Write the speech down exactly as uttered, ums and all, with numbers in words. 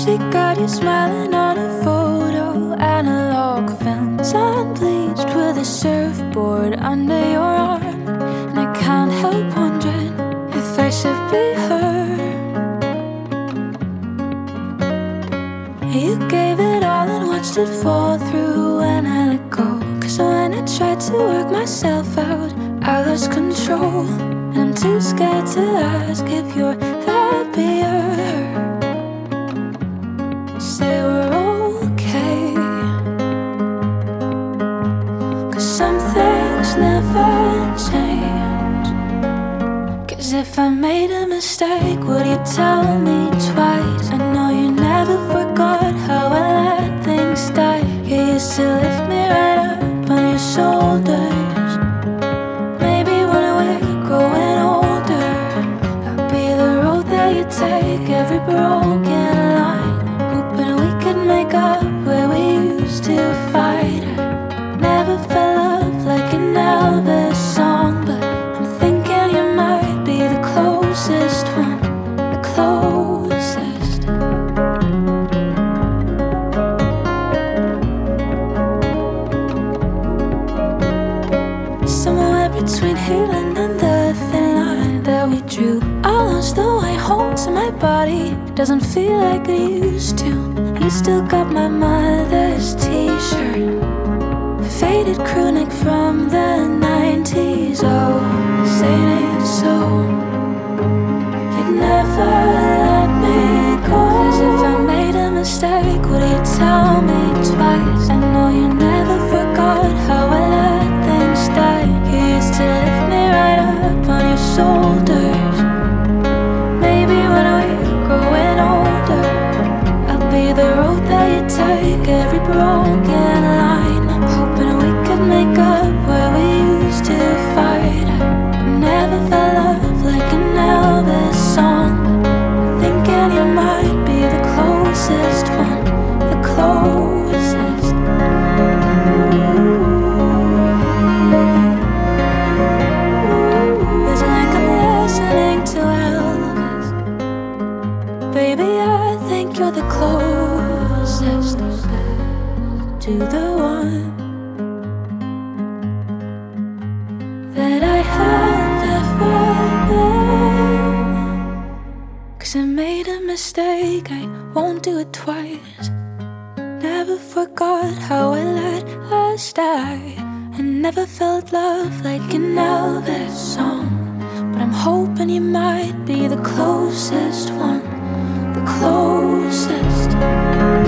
She got you smiling on a photo, analog film, sun bleached with a surfboard under your arm. And I can't help wondering if I should be her. You gave it all and watched it fall through when I let go. Cause when I tried to work myself out, I lost control. And I'm too scared to ask if you're happier. Say we're okay, cause some things never change. Cause if I made a mistake, would you tell me twice? I know you never forgot how I let things die. You used to lift me right up on your shoulders. Maybe when we're growing older, I'll be the road that you take, every broken line, hoping we could make up where we used to fight. I never felt love like an Elvis song, but I'm thinking you might be the closest one, the closest. Somewhere between healing and the thin line that we drew, I lost the way home to my body. It doesn't feel like it used to. You still got my mother's t-shirt, faded crew neck from the nineties. Oh, saying it so, you'd never let me go. Cause if I made a mistake, would you tell me twice? I know you never forgot how I let things die. You used to lift me right up on your shoulders. Maybe when we're growing older, I'll be the road that you take, every broken line, hoping we could make up where we used to fight. I never felt love like an Elvis song, but thinking you might be the closest one, the closest. It's like I'm listening to Elvis. Baby, I think you're the closest to the one that I have ever been. Cause I made a mistake, I won't do it twice. Never forgot how I let us die. I never felt love like an Elvis song, but I'm hoping you might be the closest one, the closest.